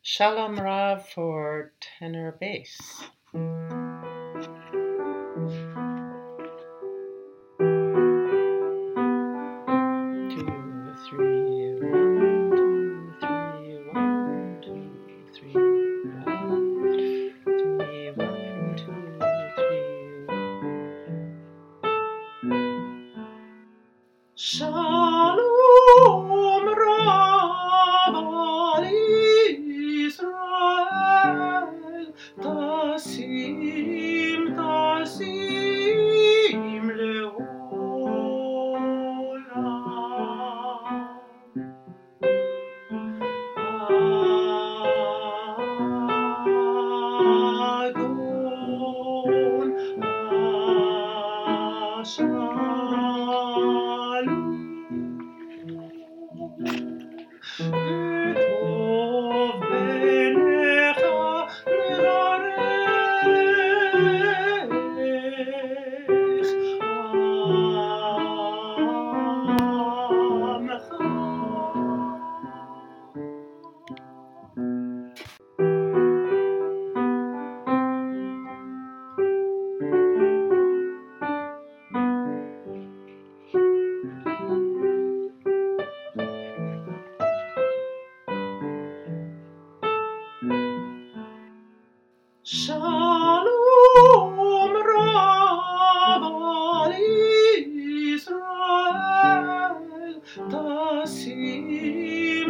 Shalom Rav for tenor bass. 2, 3, 1, 2, 3, 1, 2, 3, 1, 3, 1, 2, 3. Shalom Rav al Israel, Tasim Adon Shalom V'tov b'necha levarech Shalom Rav al Israel, Tasim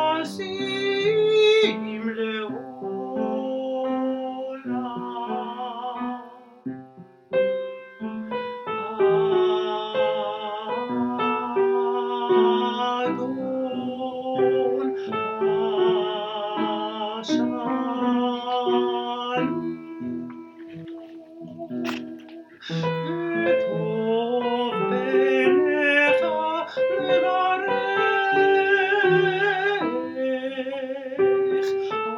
Adon Shalom V'tov b'necha levarech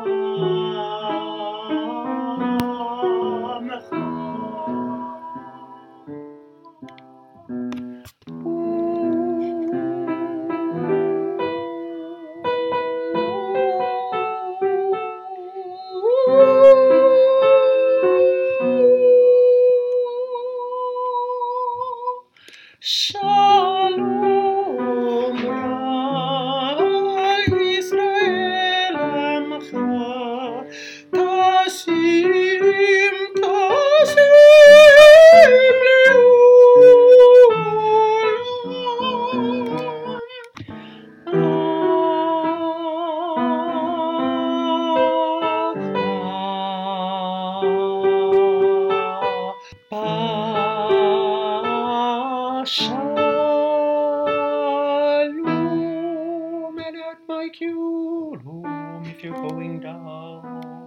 Shalom Rav al Israel Amcha, Tasim Shalom, and at my Kulum if you're going down.